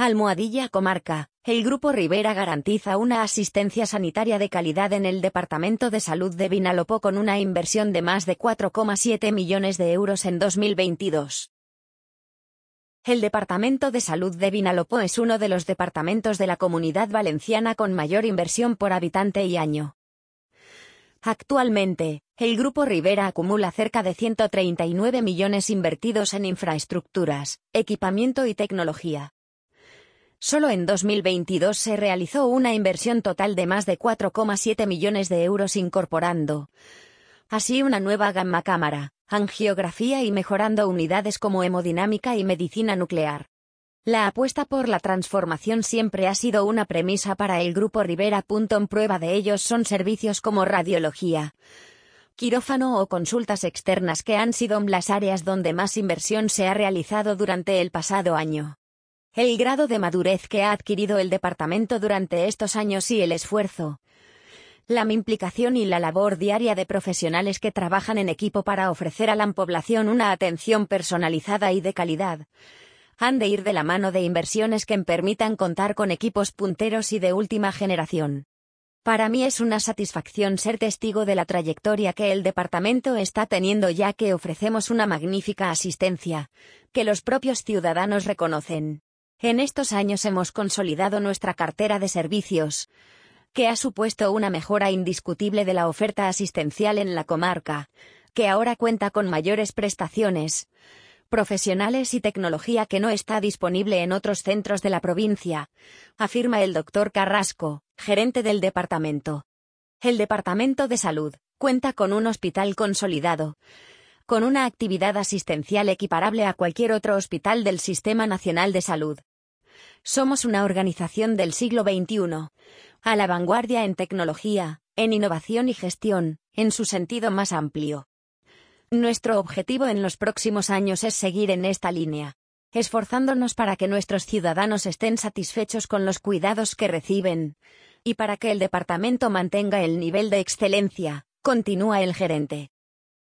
Almohadilla Comarca. El Grupo Ribera garantiza una asistencia sanitaria de calidad en el Departamento de Salud de Vinalopó con una inversión de más de 4,7 millones de euros en 2022. El Departamento de Salud de Vinalopó es uno de los departamentos de la Comunidad Valenciana con mayor inversión por habitante y año. Actualmente, el Grupo Ribera acumula cerca de 139 millones invertidos en infraestructuras, equipamiento y tecnología. Solo en 2022 se realizó una inversión total de más de 4,7 millones de euros incorporando así una nueva gamma cámara, angiografía y mejorando unidades como hemodinámica y medicina nuclear. La apuesta por la transformación siempre ha sido una premisa para el Grupo Ribera. En prueba de ellos son servicios como radiología, quirófano o consultas externas que han sido las áreas donde más inversión se ha realizado durante el pasado año. El grado de madurez que ha adquirido el departamento durante estos años y el esfuerzo, la implicación y la labor diaria de profesionales que trabajan en equipo para ofrecer a la población una atención personalizada y de calidad, han de ir de la mano de inversiones que permitan contar con equipos punteros y de última generación. Para mí es una satisfacción ser testigo de la trayectoria que el departamento está teniendo, ya que ofrecemos una magnífica asistencia, que los propios ciudadanos reconocen. En estos años hemos consolidado nuestra cartera de servicios, que ha supuesto una mejora indiscutible de la oferta asistencial en la comarca, que ahora cuenta con mayores prestaciones profesionales y tecnología que no está disponible en otros centros de la provincia, afirma el Dr. Carrasco, gerente del departamento. El Departamento de Salud cuenta con un hospital consolidado, con una actividad asistencial equiparable a cualquier otro hospital del Sistema Nacional de Salud. Somos una organización del siglo XXI, a la vanguardia en tecnología, en innovación y gestión, en su sentido más amplio. Nuestro objetivo en los próximos años es seguir en esta línea, esforzándonos para que nuestros ciudadanos estén satisfechos con los cuidados que reciben, y para que el departamento mantenga el nivel de excelencia, continúa el gerente.